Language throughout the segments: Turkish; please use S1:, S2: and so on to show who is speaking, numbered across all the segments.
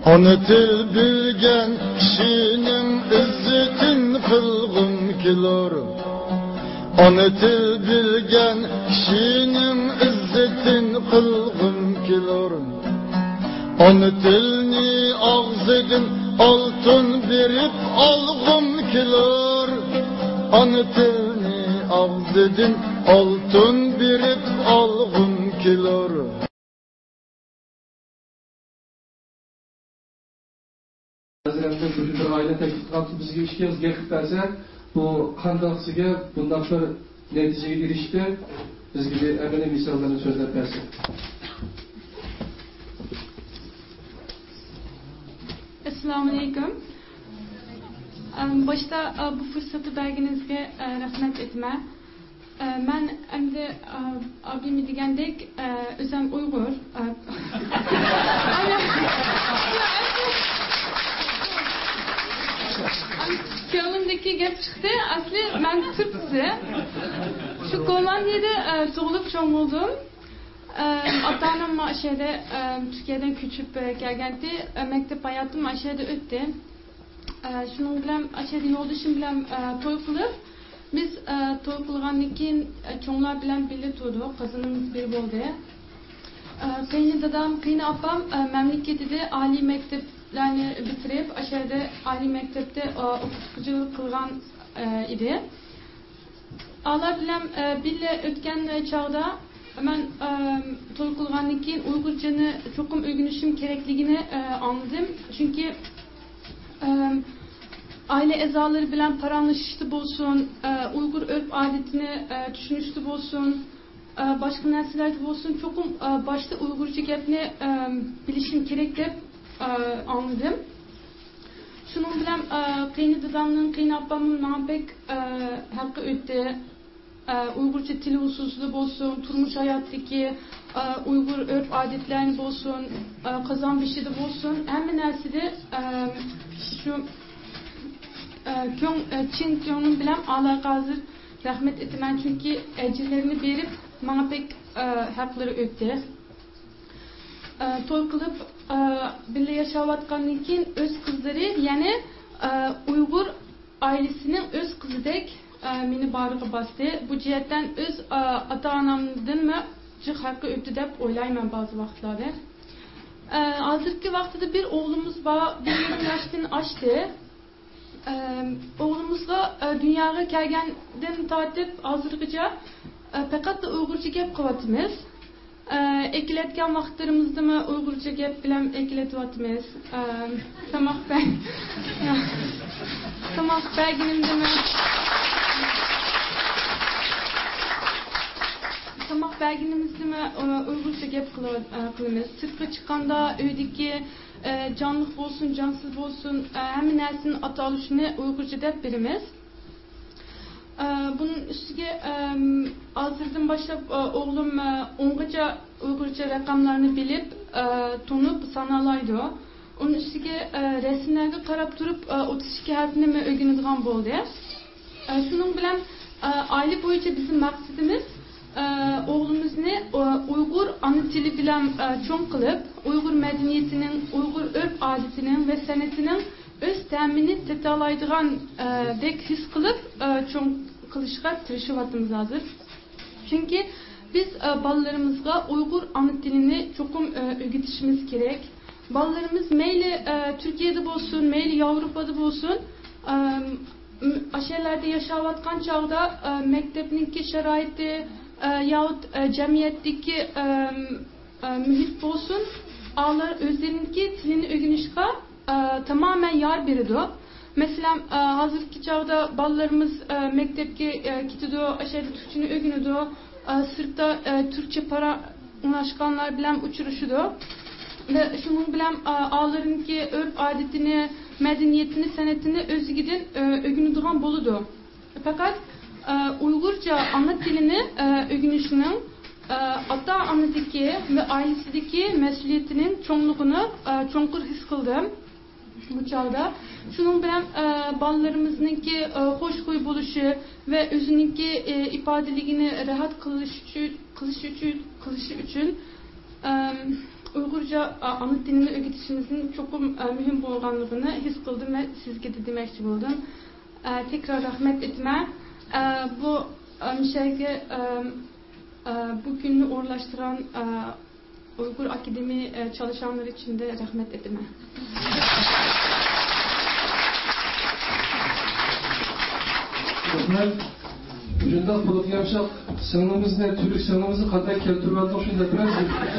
S1: Onu til bilgen kişinin izzetin kılgım kilor. Onu til bilgen kişinin izzetin kılgım kilor. Onu tilni ağzıdın altın verip algım kilor. Onu tilni ağzıdın altın verip algım kilor.
S2: Bir aile teklif kaptı bizge işe gelip verse bu kandakçıga bundan sonra neticeye girişti bizge bir emeli misallarını sözler verse.
S3: Esselamu Aleyküm. Başta bu fırsatı vergenizge rahmet etme. Ben hem de abimi degendek özüm Uygur. Köyümdeki gep çıktı. Aslı ben Türk'se. Şu Kolmanya'da doğulup çoğum oldum. Ata-anam şeyde Türkiye'den küçüp gelgendi. Mektep hayatım aşağıda öttü. Şunun bilen aşağıda yoldaşım bilen toy kılıp biz toy kılgandan keyin çoğunlar bilen birlikte turdu. Kazanımız bir oldu. Kıyını dadam, kıyını apam memleketinde Ali mekteplerini bitirip aşağıda Ali mektepte okutuculuk kılgan idi. Allah bilen bile ötken çağda ben toy kılgandan keyin Uygurcanı çokum öğrenişim gerekliğini anladım. Çünkü aile ezaları bilen paranlaşıştı bolsun, Uygur örf adetini düşünüştü bolsun, başka nesillerde bolsun, çokum başta Uygurca gepni bilişim gerek dep anladım. Şunun bilen kıyını dadamın, kıyını abbamın bana pek hakkı öttü. Uygurca tili hususlu bolsun, turmuş hayattaki Uygur örf adetlerini bolsun, kazan bişidi bolsun, hem neside şu Çin köyünün bilen Allah hazır rahmet etmen çünkü ecirlerini verip bana pek hakları öttü. Toy kılıp birlikte yaşavatkandan keyin öz kızları yani Uygur ailesinin öz kızı dek meni bağrıga bastı. Bu cihetten öz ata-anamdan mı cık hakkı öttü dep oylayman bazı vaxtlarda. Hazırki vaxtıda bir oğlumuz var, bir yarım yaştan açtı. Oğlumuzla dünyaya gelgenden tatip hazırlıkça fakat da Uygurca gep kıvatımız. Ekiletken vaxtlarımızda mı Uygurca gep bilen ekiletvatımız. Tamam ben. Tamam belginimde mi? Tamam belginimizde mi Uygurca gep kılımız. Sırtga çıkanda öydeki canlıq bolsun, cansız bolsun, həmin nərsin ata alışını Uygurca dep birimiz. Bunun üstüge azırdan başlap oğlum ongaca Uygurca rakamlarını bilip tonup sanalaydı. Onun üstüge resimlerge qarab durup 32 harfini mi öğrenadigan boldu. Şunun bilen aile boyunca bizim maksadımız oğlumuzni Uygur ana tili bilen çoğun kılıp Uygur medeniyetinin, Uygur örf adetinin ve sanatının öz temini tetalaydıgan dek his kılıp çoğun kılışga tırışıvatımız hazır. Çünkü biz ballarımızga Uygur ana dilini çokum öğretişimiz gerek. Ballarımız meyli Türkiye'de bolsun, meyli Avrupa'da bolsun aşağılarda yaşavatkan çağda mektepninki şeraiti yahut cemiyetteki mühit bolsun ağlar özlerinki tilini öğrenişka tamamen yar biridir. Mesela hazırki çağda ballarımız mektepke gidiyor, aşağıda Türkçeni öğreniyor, sırtta Türkçe para ulaşkanlar bilen uçuruşudur. Ve şunun bilen ağlarınki örf adetini, medeniyetini, sanatını özgiden öğreniduğun boludur. Fakat Uygurca ana dilini öğrenişinin ata-anadaki ve ailesideki mesuliyetinin çoğunluğunu çoğunkur his kıldım bu çağda. Şunun bilen ballarımızınki hoş huy buluşu ve özününki ifadeliğini rahat kılışı için Uygurca ana dilini öğretişimizin çok mühim bolğanlığını his kıldım ve sizge de demekçi buldum. Tekrar rahmet etme. Bu şeyge bu günü uğurlaştıran Uygur Akademi çalışanları için de rahmet etme.
S2: Ben ucundan kılıp yapacak sınırımız ne, türlü sınırımızı kadar keltürüldük şimdi biraz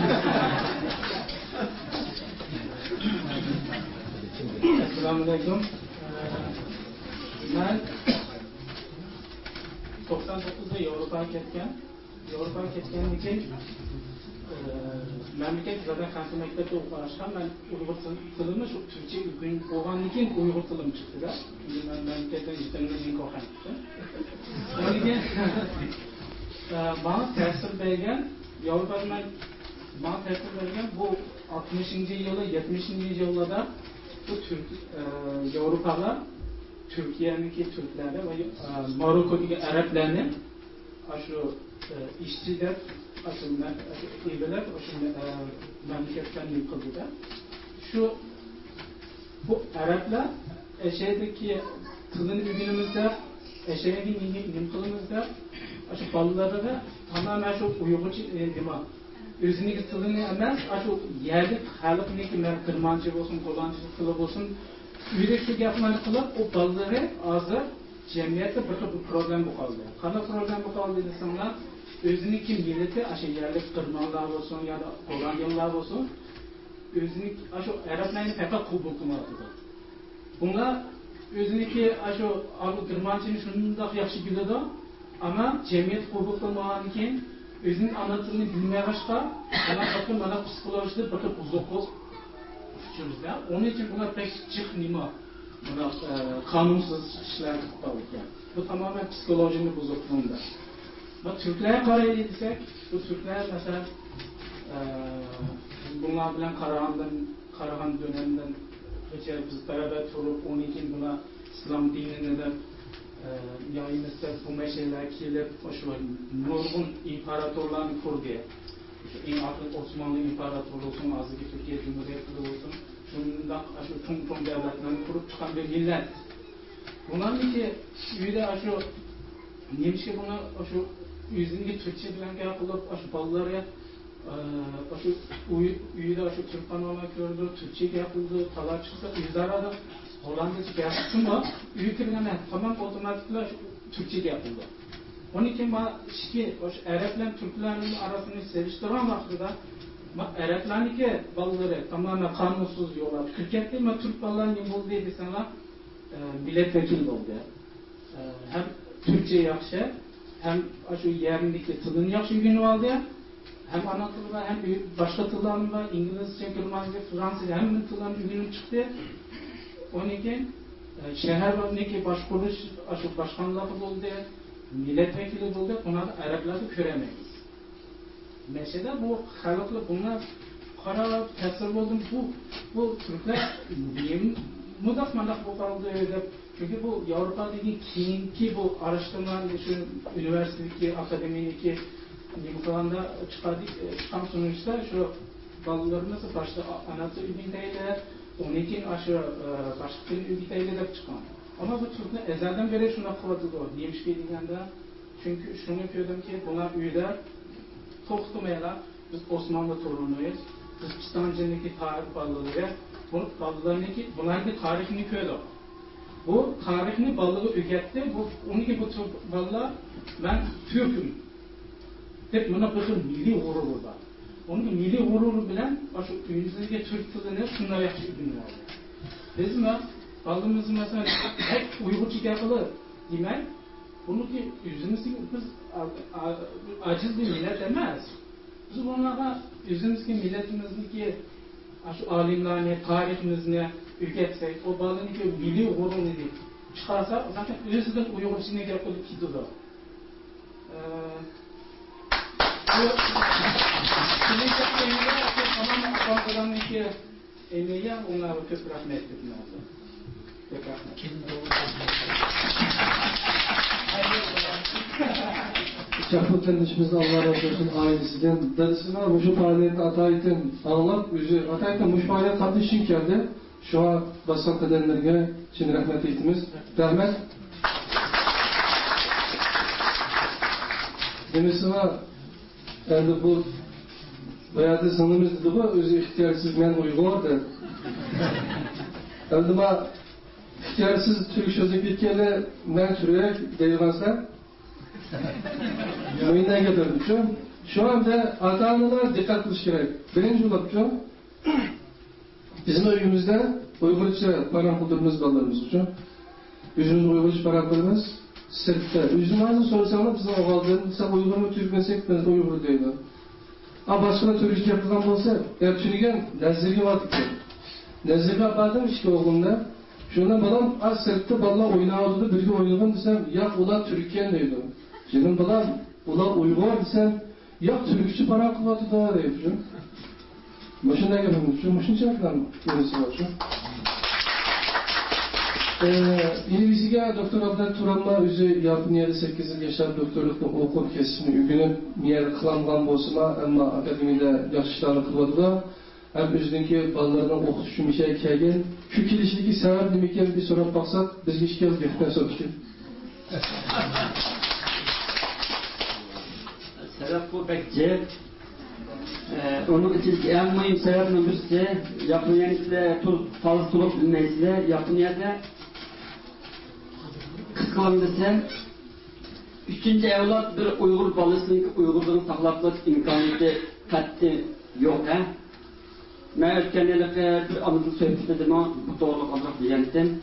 S4: Selamünaleyküm. Ben 99'da Avrupa'ya ketkenlikten memleket zaten kanka mektepte okulaşkan ben Uygur tılımı şu Türkçe gün oğanlıkken Uygur tılım çıktı da. Çünkü ben memleketten üstlerine link okan çıktı. Onun bana tesir vergen Avrupa'da ben bana tesir vergen bu 60. yılı 70. yıllarda bu Türk Avrupalılar Türkiye'deki Türklerle ve Marokko'daki Araplarla şu işçiler aslında evler memleketten yıkıldı da şu bu Araplar şeydeki kılın ürünümüzde şeydeki yıkılımızda şu balları da tamamen şu Uygurcu dima özündeki kılını emez şu yerli halk ne ki kırmancı olsun kolancı kılıp olsun öyle şu yapmayı kılıp o balları azı cemiyette bir problem bu kaldı. Kana problem bu kaldı insanlar özünü kim milleti aşı yerli kırmanlar olsun ya da Hollandalılar olsun özünü aşı Arapların pek kubul kumatıdı. Bunlar özünü ki aşı alı kırmancının şundan yaxşı biliyordu ama cemiyet kubul kumatıken özünün anlatımını bilmeye başka bana psikolojide bakıp uzaklık uçuşumuzda. Onun için buna pek çıkmıyor. Buna kanunsuz işler tutalım. Bu tamamen psikolojinin bozukluğunda. Ama Türklere karayediysek, bu Türkler mesela bunlar bilen Karahan döneminden biz beraber turup onun için buna İslam dinine de yayınlıkta bu meseleler kilip şu Nurgun imparatorlarını kurdu. En artık Osmanlı İmparatorluğu olsun, azıcık Türkiye Cumhuriyeti olsun, şundan şu tüm devletlerini kurup çıkan bir millet. Bunların ki üyede şu neymiş ki buna şu yüzünde Türkçe bilen yapılıp şu balları şu üyede şu Türk kanalı gördü, Türkçe yapıldı, talar çıksa yüzarada Hollanda'cı yaptı mı üyede bilen tamam otomatikle Türkçe yapıldı. Onun için Araplar Türklerin arasını seviştiren vaxtıda Arapların ki balları tamamen kanunsuz yola Türkiye'de mi Türk ballarının yolu dedi sana milletvekili oldu. Hem Türkçe yaxşı hem şu yerindeki tılını yaxşı günü aldı hem ana tılına hem başka tıllarının var İngilizce, Germanca, Fransızca hem tıllarının günü çıktı. Onun için şehir var ne ki başkanlığı oldu. Milletvekili oldu, bunları Arapları göremeyiz. Mesela bu halkla bunlar kara tesir oldu. Bu Türkler diyeyim mudak bu kaldı öyle. Çünkü bu Avrupa'daki keyinki bu araştırmalar, şu üniversitedeki, akademideki bu falan da çıkan sonuçta şu ballarımız başta anlatı üniteyle, onun için aşağı başka bir üniteyle de çıkan. Ama bu Türkler ezelden beri şuna kıvatıdı o. Demiş ki diyende çünkü şunu yapıyordum ki bunlar üyeler toktumayla biz Osmanlı torunuyuz. Biz İstanbul'daki tarih ballıları bu ballılarındaki bunların tarihini koydu. Bu tarihini ballığı ügetti. Onun gibi bu ballar ben Türk'üm. Hep buna bakın milli gurur var. Onun gibi milli gururu bilen şu ünlüzdeki Türk tılını şunlar yapıp ünlüyor. Biz mi? Baldığımız mesela hep Uygurca yapılı demek, bunu ki yüzümüzü biz aciz bir millet demez. Biz bunlara yüzümüzdeki milletimizdeki şu alimlerini, tarihimizni ülketsek, o balını ki milli gurur dedi çıkarsa zaten yüzünden Uygurca'ya yapılı kidudu. Bu millet emeği tamamen Avrupa'dan ki emeği onlara çok rahmet etmezdi. Pekala.
S2: Çakıl kardeşimiz Allah razı olsun ailesinden. Dadısına bu faaliyeti Atay'dan anlap, Atay'dan bu faaliyet katı için geldi. Şu an basın kaderlerine için rahmet etimiz. Rahmet. Demisine endi bu bayatı sınırımız dedi bu, özü ihtiyarsız men Uygur'du. Endi ma ihtiyarsız Türk sözü bitkeli men Türk deyilgansa Müyünden getirdim şu anda ata-analar dikkat kılış gerek. Birinci olarak bizim öyümüzde Uygurca paran kıldırımız ballarımız için. Yüzümüz Uygurca paran kıldırımız sırtta. Yüzüm ağzını sorsanlar bize o kaldığın, sen Uygur mu Türk mesek ben de Uygur deyler. Ama başka Türkçe yapılan olsa, Erçinigen Nezirge vardı ki. Nezirge yapardım işte oğlumda. Şundan balam az sırtta balla oynağıdı, birge oynadım desem, ya ula Türkiye'nin deydi. Şimdi balam ula Uygur desem, ya Türkçe paran kıladı daha deyip. Başında gelmemiş, başın çarpıdan birisi var şu. Yine Doktor Abdel Turan'la özü yapın yeri 8 yaşar doktorlukta okur kesimi ügünü miyer kılangan bolsuma ama akademide yaxşılarını kılmadı da hem özündeki ballarından okutuşu mişe kelgen şu kilişdeki sebep demeken bir sorup baksak bizge iş kez geçten soruştu.
S5: Sebep bu bekçi. Onun için en mühim sebebinin birisi Japonya'da fazla tulup bilmesiyle Japonya'da kıskandırsam üçüncü evlat bir Uygur balısının Uygurluğunu saklaplık imkaniyeti kattı yok ha. Ben ötkenlerde bir anısı söyledim ama bu doğruluk olarak diyendim.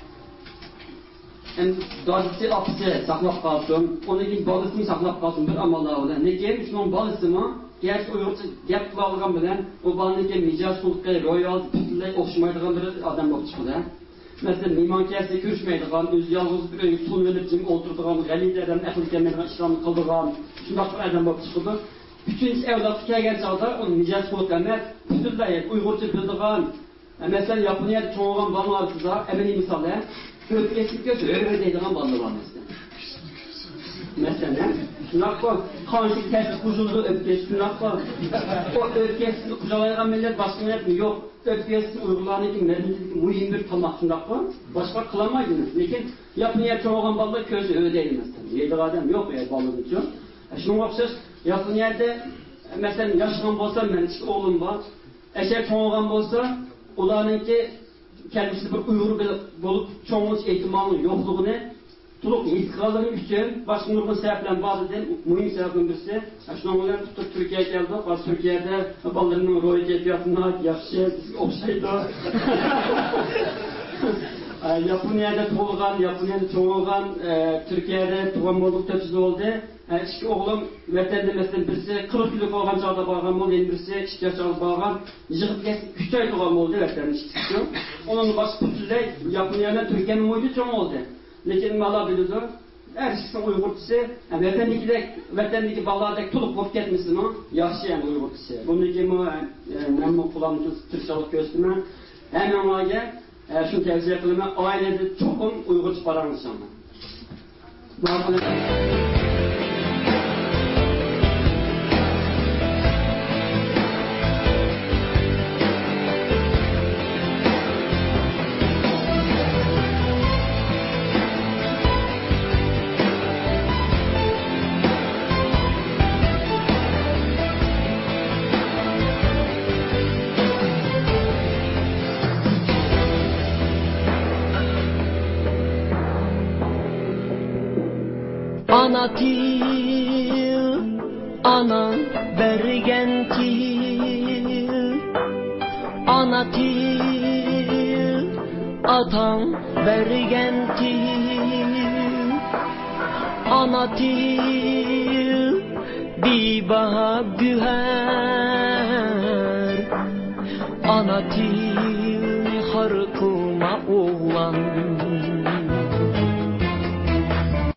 S5: Dazisi apse saklap kalsın, onun için balısını saklap kalsın bir amallarla. Ne ki şunun balısı mı? Gerçi Uygurca gap kılalgan bilen o balındaki micaz sulukka royal bütünley okşamaydıgan bir adam olup çıkıdı. Mesela mimon kersi görüşmeydigan, öz yalğız bir öy tul verip jim oturduğun, galideden akıl gelmediğin işlerini kıldırgan, şundaq bir adam olup çıkıdı. Üçüncü evlat kelgen çağda onun micaz sulukka emas, bütünley Uygurca bildiğin, mesela Japonya'da çoğulgan ballarında emeli misalı, öpkeslik göz öğreteydiğin ballı var mesela. Mesela, şunaq var, kanşık tersi kuzuldu öpkesi, şunaq var. O öpkesini kucalayılan millet başka millet mi? Yok. Öpkesini uygulanırken medeniyetteki mühim bir tamak şunaq var. Başka kılamaydınız. Lekin Japonya'da çoğulgan ballar közü öğreteydi mesela. Yedi adam yok ya balın için. Şunun okşaş, Japonya'da mesela yaşanan bolsa, ben iki oğlum var. Eşer çoğulgan bolsa, ularınki kendisi bir Uygur bulup çoğunluş ihtimalının yokluğunu Tuluk istikrarların için başka nurgun sebeplen bazı değil, mühim sebeplen birisi. Şunun olan tutup Türkiye'ye geldi, bazı Türkiye'de ballarının roy keyfiyatına yakşı, okşaydı. Japonya'da çoğulgan, Türkiye'de tuğanmoğluk tepsiz oldu. İki oğlum vatanda mesela birisi 40 yıllık olgan çağda bağlan oldu, birisi 2 yaşalı bağlan, yığıp geçti 3 ay doğan oldu vatanın ikisi. Onun başı bütünley Japonya'da Türkiye'nin mühidi çoğun oldu. Lekin mala bildi. Her şeysin Uygurçası, vatandaki ballardaki tulup bulup ketmesin o, yaxşı yani Uygurçası. Bunun ki ben bu kullanmışım Türkçalık gösterme. Hemen olayga şunu tavsiye kılımı, ailede çokum Uygurça paranız ama.
S6: Ana til, ana bergen til, ana til, atan bergen til, ana til, bibaha güher, ana til, harkuma oğlan.